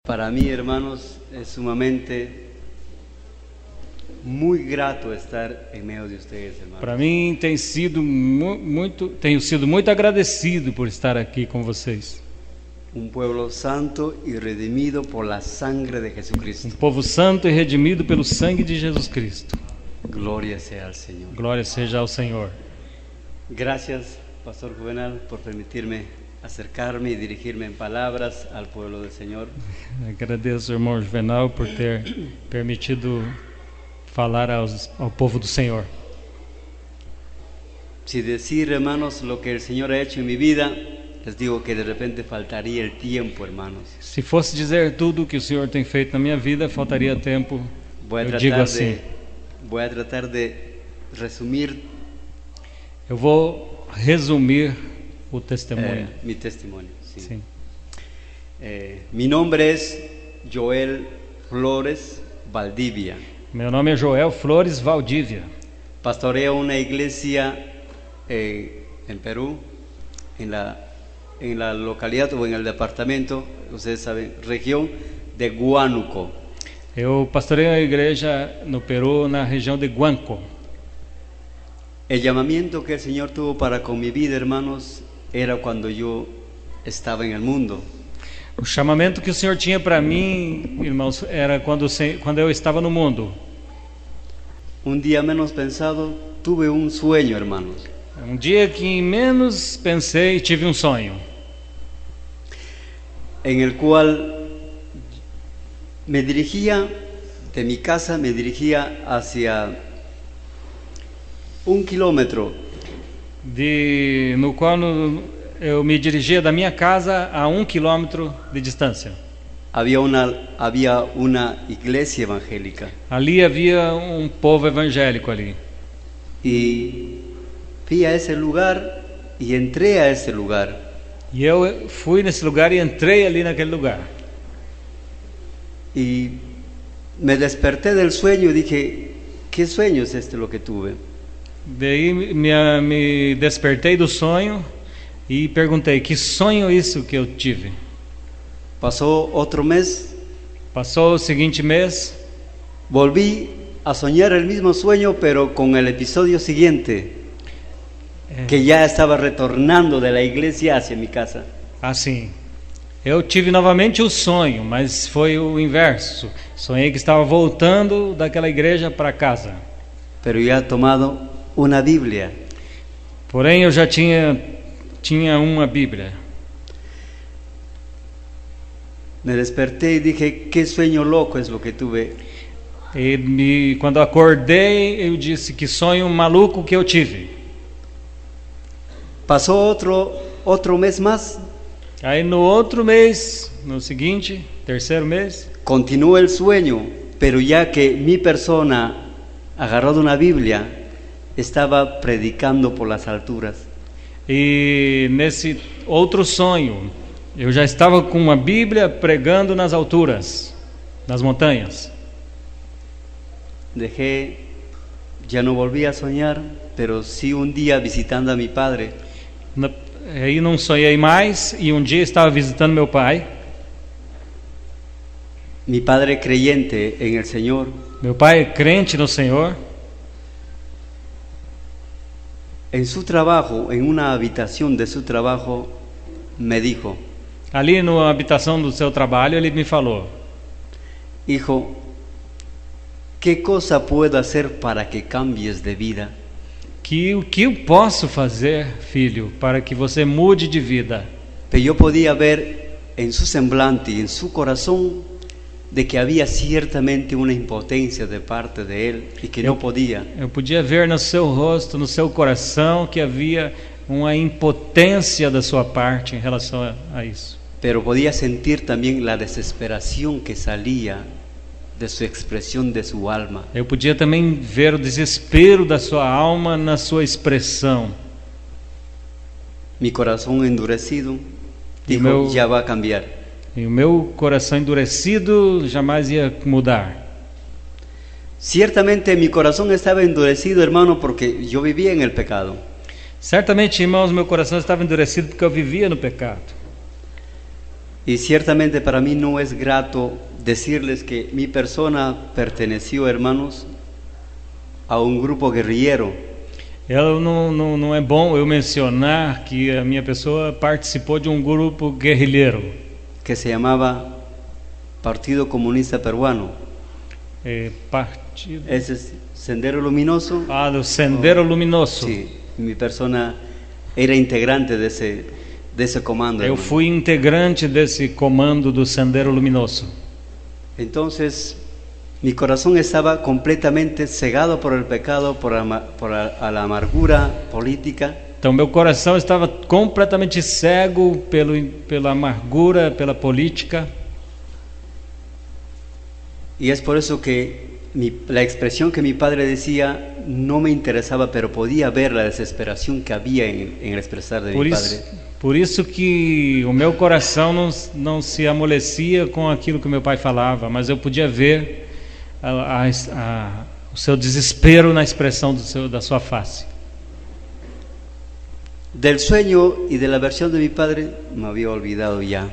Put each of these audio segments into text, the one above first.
Para mí, hermanos, es sumamente muy grato estar en medio de ustedes, hermanos. Para mim tenho sido muito agradecido por estar aqui com vocês. Un pueblo santo y redimido por la sangre de Jesucristo. Povo santo e redimido pelo sangue de Jesus Cristo. Gloria sea al Señor. Glória seja ao Senhor. Gracias, Pastor Juvenal, por permitirme acercarme y dirigirme en palabras al pueblo del Señor. Agradeço ao irmão Juvenal por ter permitido falar ao povo do Senhor. Si decir, hermanos, lo que el Señor ha hecho en mi vida, les digo que de repente faltaría el tiempo, hermanos. Se fosse dizer tudo o que o Senhor tem feito na minha vida, faltaria tempo. Eu digo assim. Voy a tratar de resumir. Eu vou resumir o testemunho. Mi testimonio. Sí. Sim. Mi nombre es Joel Flores Valdivia. Meu nome é Joel Flores Valdívia. Pastoreo una iglesia en Perú, en la localidad o en el departamento, ustedes saben, región de Huánuco. Eu pastorei a igreja no Peru, na região de Huánuco. El llamamiento que el Señor tuvo para con mi vida, hermanos, era cuando yo estaba en el mundo. O chamamento que o Senhor tinha para mim, irmãos, era quando eu estava no mundo. Un día menos pensado, tuve un sueño, hermanos. Um dia que menos pensei, tive um sonho. En el cual me dirigía de mi casa, me dirigía hacia 1 kilómetro. No qual eu me dirigia da minha casa a 1 quilômetro de distância. Había una iglesia evangélica. Ali havia um povo evangélico ali. Y fui a ese lugar y entré a ese lugar. E eu fui nesse lugar e entrei ali naquele lugar. Y me desperté del sueño y dije, ¿qué sueño es este lo que tuve? Daí me despertei do sonho e perguntei, que sonho é isso que eu tive? Pasó otro mes. Passou o seguinte mês. Volví a soñar el mismo sueño, pero con el episodio siguiente, que ya estaba retornando de la iglesia hacia mi casa. Assim, eu tive novamente o sonho, mas foi o inverso. Sonhei que estava voltando daquela igreja para casa. Pero ya he tomado una Biblia. Porém, eu já tinha uma Bíblia. Me desperté y dije, qué sueño loco es lo que tuve. E quando acordei, eu disse, que sonho maluco que eu tive. Pasó otro mes más. Aí no outro mês, no seguinte, terceiro mês, continuó el sueño, pero ya que mi persona, agarrado una Biblia, estaba predicando por las alturas. E nesse outro sonho, eu já estava com uma Bíblia pregando nas alturas, nas montanhas. Ya no volví a soñar, pero sí un día visitando a mi padre. Aí não sonhei mais e um dia estava visitando meu pai. Mi padre creyente en el Señor. Meu pai é crente no Senhor. En su trabajo, en una habitación de su trabajo, me dijo: ali na habitação do seu trabalho, ele me falou: hijo, ¿qué cosa puedo hacer para que cambies de vida? O que eu posso fazer, filho, para que você mude de vida? Pero yo podía ver en su semblante y en su corazón de que había ciertamente una impotencia de parte de él y que no podía. Eu podia ver no seu rosto, no seu coração, que havia uma impotência da sua parte em relação a isso. Pero podía sentir también la desesperación que salía de su expresión, de su alma. Eu podia também ver o desespero da sua alma na sua expressão. Mi corazón endurecido dijo, ya va a cambiar. E o meu coração endurecido jamais ia mudar. Ciertamente mi corazón estaba endurecido, hermano, porque yo vivía en el pecado. Certamente, irmãos, meu coração estava endurecido porque eu vivia no pecado. Y ciertamente para mí no es grato decirles que mi persona perteneció, hermanos, a un grupo guerrillero. Não é bom eu mencionar que a minha pessoa participou de um grupo guerrilheiro Que se llamaba Partido Comunista Peruano. partido Ese es Sendero Luminoso. do Sendero Luminoso. Sí, mi persona era integrante de ese comando. Eu hermano. fui integrante desse comando do Sendero Luminoso. Entonces, mi corazón estaba completamente cegado por el pecado, por la amargura política. Então meu coração estava completamente cego pela amargura, pela política. Y es por eso que la expresión que mi padre decía no me interesaba, pero podía ver la desesperación que había en el expresar de mi padre. Por isso que o meu coração não se amolecia com aquilo que meu pai falava, mas eu podia ver o seu desespero na expressão da sua face. Del sueño y de la versión de mi padre me había olvidado ya.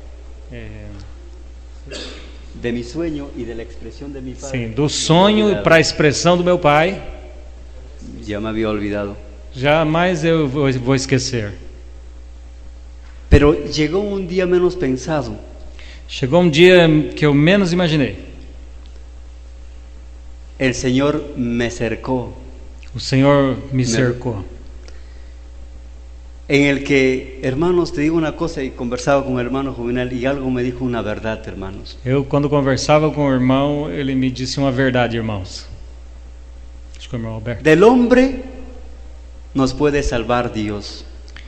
De mi sueño y de la expresión de mi padre. Sim, do sonho para a expressão do meu pai, ya me había olvidado. jamais eu vou esquecer. Pero llegó un día menos pensado. Chegou um dia que eu menos imaginei. El Señor me cercó, O Senhor me cercou. en el que, hermanos, te digo una cosa, y conversaba con el hermano Juvenal y algo me dijo una verdad, hermanos. Eu, quando conversava com o irmão, ele me disse uma verdade, irmãos. Acho que é o irmão Alberto. Del hombre nos puede salvar Dios.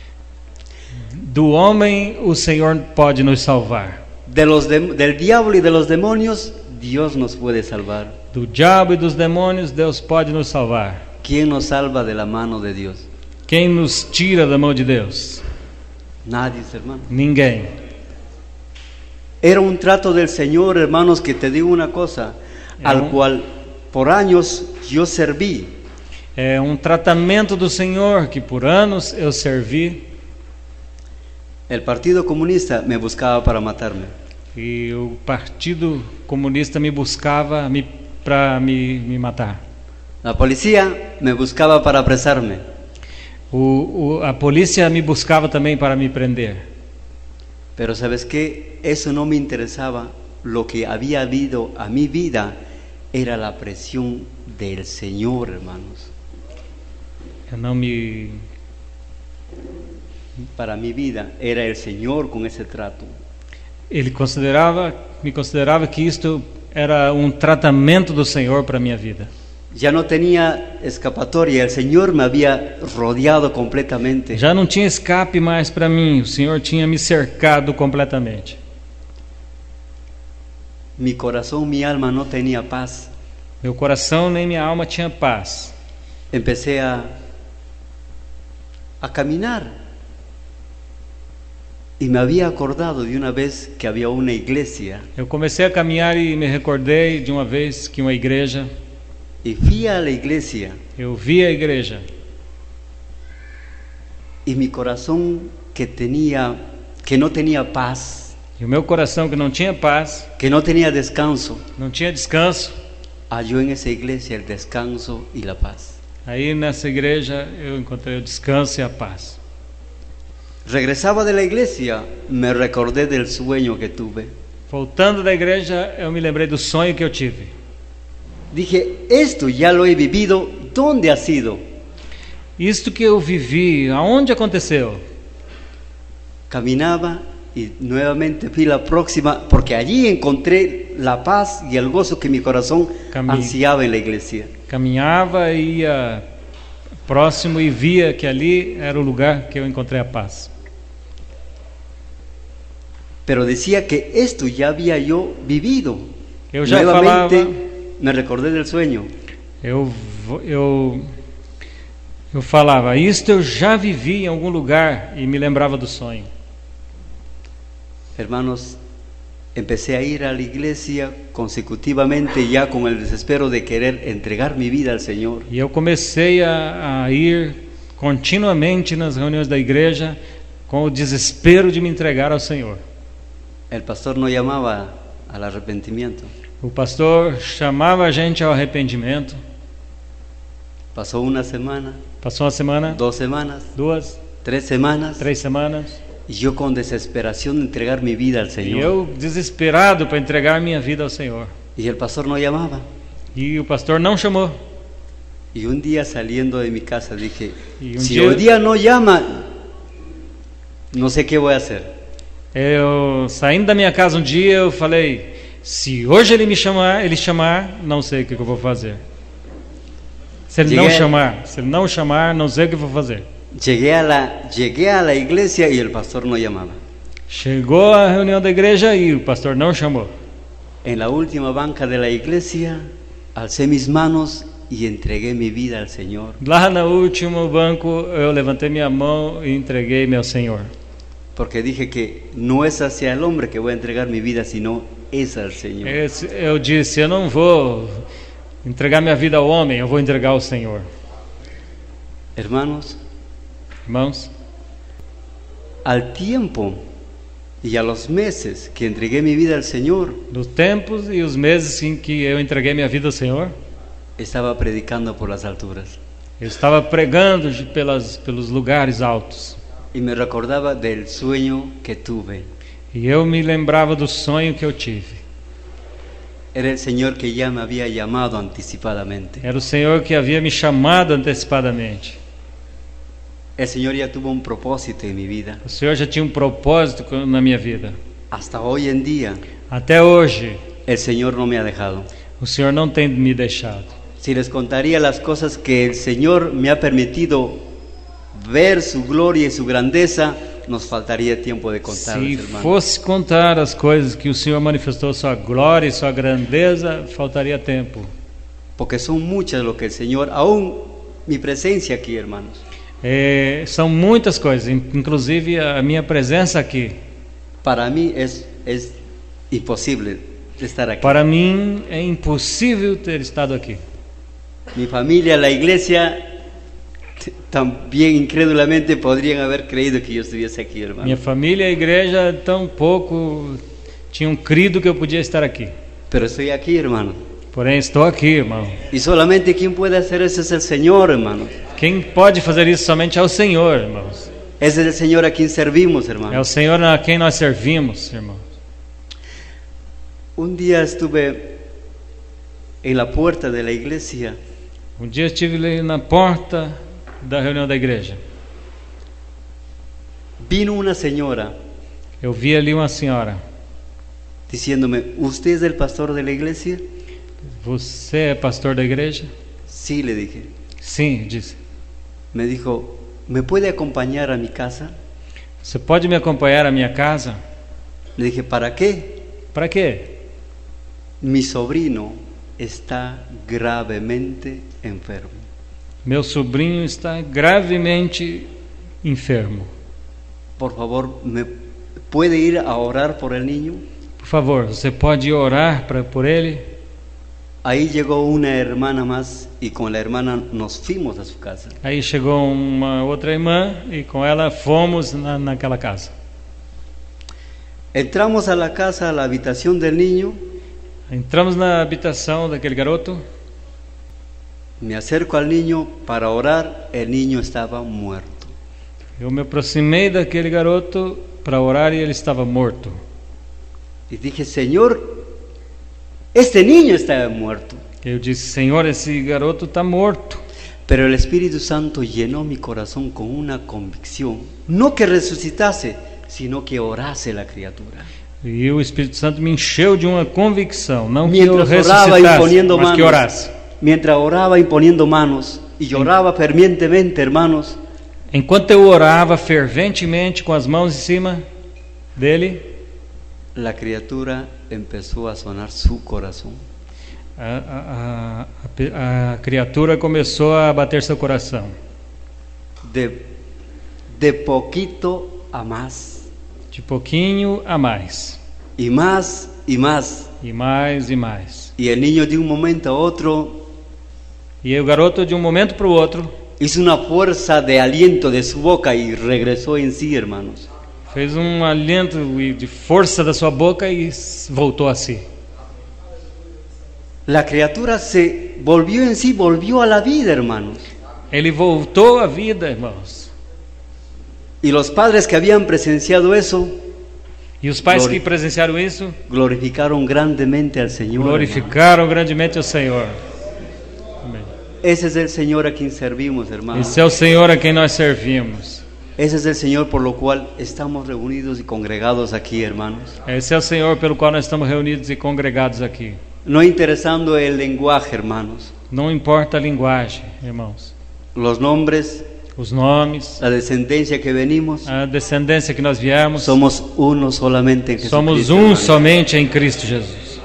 Do homem, o Senhor pode nos salvar. Del diablo y de los demonios, Dios nos puede salvar. Do diabo e dos demônios, Deus pode nos salvar. ¿Quién nos salva de la mano de Dios? Quem nos tira da mão de Deus? Nadie, hermano. Ninguém. Era un trato del Señor, hermanos, que te digo una cosa, al cual por años yo serví. É um tratamento do Senhor que por anos eu servi. El Partido Comunista me buscaba para matarme. E o Partido Comunista me buscava para me matar. La policía me buscaba para apresarme. A polícia me buscava também para me prender. Pero ¿sabes qué? Eso no me interesaba. Lo que había habido a mi vida era la presión del Señor, hermanos. Eu não me... Para mi vida era el Señor con ese trato. me considerava que isto era um tratamento do Senhor para a minha vida. Ya no tenía escapatoria, el Señor me había rodeado completamente. Já não tinha escape mais para mim, o Senhor tinha me cercado completamente. Mi corazón, mi alma no tenía paz. Meu coração nem minha alma tinha paz. Empecé a caminar. Y me había acordado de una vez que había una iglesia. Eu comecei a caminhar e me recordei de uma vez que uma igreja... Y fui a la iglesia. Eu vi a igreja. Y mi corazón que no tenía paz, E o meu coração que não tinha paz, que no tenía descanso, não tinha descanso, halló en esa iglesia el descanso y la paz. aí nessa igreja eu encontrei o descanso e a paz. Regresaba de la iglesia, me recordé del sueño que tuve. Voltando da igreja, eu me lembrei do sonho que eu tive. Dije, esto ya lo he vivido, ¿dónde ha sido? Isto que eu vivi, aonde aconteceu? Caminaba y nuevamente fui la próxima, porque allí encontré la paz y el gozo que mi corazón ansiaba en la iglesia. Caminhava, ia próximo e via que ali era o lugar que eu encontrei a paz. Pero decía que esto ya había yo vivido. Eu já Nuevamente falava, me recordé del sueño. eu falava, isto eu já vivi em algum lugar e me lembrava do sonho. Hermanos, empecé a ir a la iglesia consecutivamente ya con el desespero de querer entregar mi vida al Señor. E eu comecei a ir continuamente nas reuniões da igreja com o desespero de me entregar ao Senhor. El pastor no llamaba al arrepentimiento. O pastor chamava a gente ao arrependimento. Pasó una semana, Passou uma semana, 2 semanas, 2, 3 semanas, 3 semanas, y yo con desesperación de entregar mi vida al e Señor. eu desesperado para entregar minha vida ao Senhor. Y el pastor no llamaba. E o pastor não chamou. Y un día saliendo de mi casa dije, Y un si día- hoy día no llama, no sé qué voy a hacer. Eu saindo da minha casa um dia, eu falei: se hoje ele chamar, não sei o que eu vou fazer. Se ele Cheguei- não chamar, não sei o que eu vou fazer. Llegué a la iglesia y el pastor no llamaba. Chegou a reunião da igreja e o pastor não chamou. En la última banca de la iglesia, alcé mis manos y entregué mi vida al Señor. Lá no último banco, eu levantei minha mão e entreguei-me ao Senhor. Porque dije que no es hacia el hombre que voy a entregar mi vida, sino es al Señor. Eu disse: eu não vou entregar minha vida ao homem, eu vou entregar ao Senhor. Hermanos, Irmãos, al tiempo y a los meses que entregué mi vida al Señor, nos tempos e os meses em que eu entreguei minha vida ao Senhor, estaba predicando por las alturas. eu estava pregando pelos lugares altos. Y me recordaba del sueño que tuve. E eu me lembrava do sonho que eu tive. Era el Señor que ya me había llamado anticipadamente. Era o Senhor que havia me chamado antecipadamente. El Señor ya tuvo un propósito en mi vida. O Senhor já tinha um propósito na minha vida. Hasta hoy en día, Até hoje, el Señor no me ha dejado. o Senhor não tem me deixado. Si les contaría las cosas que el Señor me ha permitido ver, su gloria y su grandeza, nos faltaría tiempo de contarles, Se hermanos. fosse contar as coisas que o Senhor manifestou, sua glória e sua grandeza, faltaria tempo. Porque son muchas lo que el Señor, aún mi presencia aquí, hermanos, São muitas coisas, inclusive a minha presença aqui. para mí es imposible estar aquí. Para mim é impossível ter estado aqui. Mi familia, la iglesia, también incrédulamente podrían haber creído que yo estuviese aquí, hermano. Minha família e a igreja tão pouco tinham crido que eu podia estar aqui. Pero estoy aquí, hermano. Porém, estou aqui, irmão. Y solamente quien puede hacer eso es el Señor, hermano. Quem pode fazer isso somente é o Senhor, irmãos. Ese es el Señor a quien servimos, É o hermano. Senhor a quem nós servimos, irmãos. Un día estuve en la puerta de la iglesia Um dia estive ali na porta da reunião da igreja. Vino una señora Eu vi ali uma senhora. diciéndome, ¿usted es el pastor de la iglesia? Você é pastor da igreja? Sí, le dije. Sim, disse. Me dijo, ¿me puede acompañar a mi casa? Você pode me acompanhar à minha casa? Le dije, ¿para qué? Para quê? Mi sobrino está gravemente enfermo. Meu sobrinho está gravemente enfermo. Por favor, ¿me puede ir a orar por el niño? Por favor, você pode orar por ele? Ahí llegó una hermana más y con la hermana nos fuimos a su casa. Aí chegou uma outra irmã e com ela fomos naquela casa. Entramos a la casa, a la habitación del niño. Entramos na habitação daquele garoto. Me acerco al niño para orar, el niño estaba muerto. Eu me aproximei daquele garoto para orar e ele estava morto. Y dije, Señor, este niño está muerto. Eu disse, Senhor, esse garoto está morto. Pero el Espíritu Santo llenó mi corazón con una convicción, no que resucitase, sino que orase la criatura. E o Espírito Santo me encheu de uma convicção, não que Mientras eu oraba ressuscitasse, imponiendo mas que manos, orasse. mientras oraba imponiendo manos y lloraba fervientemente, hermanos, Enquanto eu orava ferventemente com as mãos em cima dele, la criatura empezó a sonar su corazón. a criatura começou a bater seu coração. De poquito a más, De pouquinho a mais. y más y más. E mais e mais. Y el niño de un momento a otro E o garoto, de um momento para o outro, hizo una fuerza de aliento de su boca y regresó en sí, hermanos. fez um aliento de força da sua boca e voltou a si. La criatura se volvió en sí, volvió a la vida, hermanos. Ele voltou à vida, irmãos. Y los padres que habían presenciado eso E os pais que presenciaram isso glorificaron grandemente al Señor. glorificaram grandemente ao Senhor. Amém. Ese es el Señor a quien servimos, hermanos. Esse é o Senhor a quem nós servimos. Ese es el Señor por lo cual estamos reunidos y congregados aquí, hermanos. Esse é o Senhor pelo qual nós estamos reunidos e congregados aqui. No interesando el lenguaje, hermanos. Não importa a linguagem, irmãos. Los nombres, Os nomes, la descendencia que venimos, a descendência que nós viemos, somos uno solamente en Jesucristo. somos hermanos. somente em Cristo Jesus.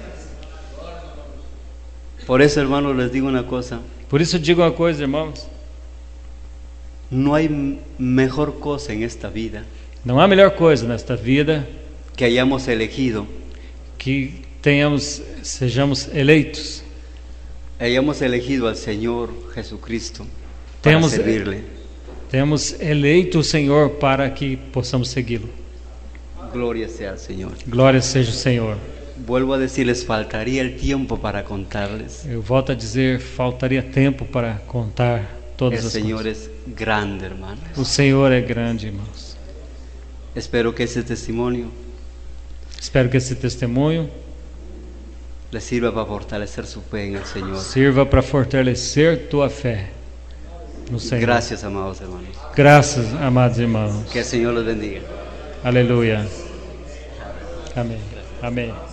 Por eso, hermanos, les digo una cosa. Por isso eu digo uma coisa, irmãos. No hay mejor cosa en esta vida Não há melhor coisa nesta vida que hayamos elegido, que sejamos eleitos. hayamos elegido al Señor Jesucristo para Temos- servirle. Temos eleito o Senhor para que possamos segui-lo. Gloria sea al Señor. Glória seja o Senhor. Vuelvo a decirles, faltaría el tiempo para contarles. Eu volto a dizer, faltaria tempo para contar El todas as Señor coisas. es grande, hermanos. O Senhor é grande, irmãos. Espero que ese testimonio Espero que esse testemunho les sirva para fortalecer su fe en el Señor. sirva para fortalecer tua fé no Senhor. Gracias, amados hermanos. Graças, amados irmãos. Que el Señor los bendiga. Aleluia. Amém. Amém.